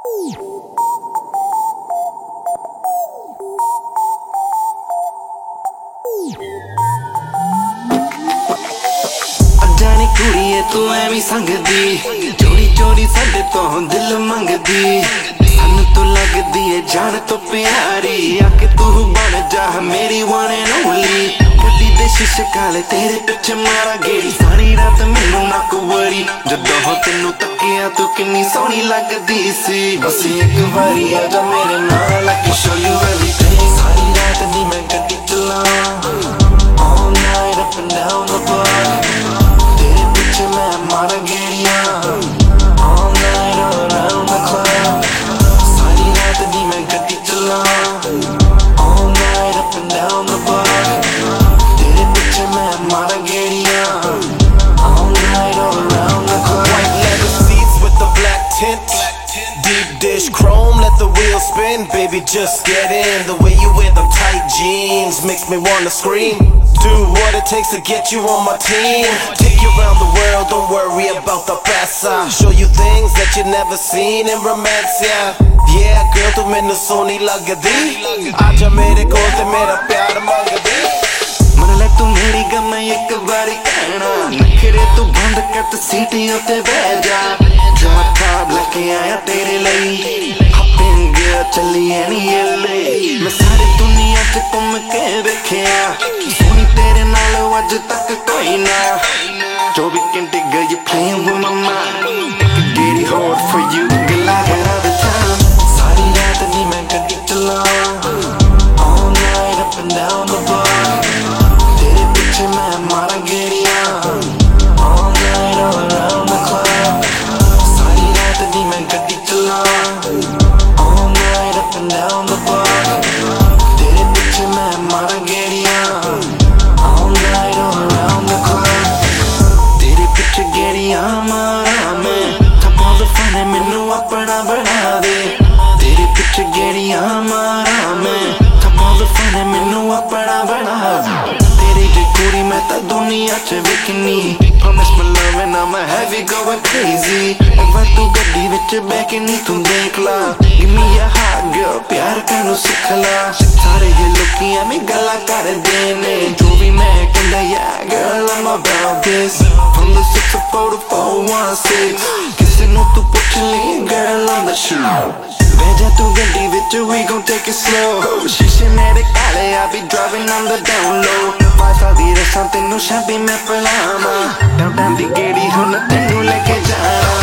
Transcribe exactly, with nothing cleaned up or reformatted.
जानी कुड़िए तू एवी संगदी चोरी चोरी साडे तो दिल मंगदी सानू तो लगदी है जान तो प्यारी आके तू बन जा मेरी वन एंड ओनली गड्डी दे शीशे काले तेरे पिछे मारा गेड़ी सारी रात मैनू ना कुवरी जदों हो तेनू तकिया तू किन्नी सोहनी लगदी सी बस एक बारी आ जा मेरे नाल I can show you everything सारी रात दी मैं गड्डी चलावां all night up and down the block मैं मारा गेड़ियां all night all around the clock सारी रात दी मैं गड्डी चलावां all night up and down the block तेरे पीछे मैं मारा गेड़ियां all night all around the clock white leather seats with the black tint deep dish chrome let the wheels spin baby just get in the way you wear them tight jeans makes me wanna scream do what it takes to get you on my team take you around the world don't worry about the past I'll show you things that you never seen in romance yeah yeah girl tu mainu soni lagdi aaja mere kol te mera pyar mangdi मन ले तू मेरी गम मैं एक बारी कहना नखरे तू बंद कर ते सीटी उत्ते बह जा जो ख्वाब लेके आया तेरे लिए हपिंग चली एनी एले मैं सारी दुनिया च घूम के वेखिया सोनी तेरे नाल अज तक कोई ना चौबीस घंटे गई playing with my mind get it hard for you girl I got all the time सारी रात नी मैं गड्डी चलावां all night up and down the block तेरे पीछे मैं मारा गेड़ियां all night all around the clock सारी रात नी मैं गड्डी चलावां all night up and down the block तेरे पीछे मैं मारा गेड़ियां all night all around the clock तेरे पीछे गेड़ियां मारा मैं थप्पड़ दे फने मैनू अपना बना दे तेरे पीछे गेड़ियां मारा मैं थप्पड़ दे फने मैनू अपना बना दे तेरी जे कुड़ी मैं तां दुनिया च विकनी promise my love and I'm a heavy going crazy एक बार तू गड्डी विच बैठ के नी तू देख ला give me a hot girl प्यार करनू सिख ला सारे ये लोकी एवें गल्लां करदे ने जो भी मैं कहंदा yeah girl I'm about this from the six oh four to four one six किसे नू तू पुछ ली girl on the shoot बह जा तू गड्डी विच we gon' take it slow शीशे मेरे काले I be driving on the down low पासा दी रसां तेनू शाबी मैं पलावां डाउन डाउन दी गेड़ी हुण तेनू लेके जाना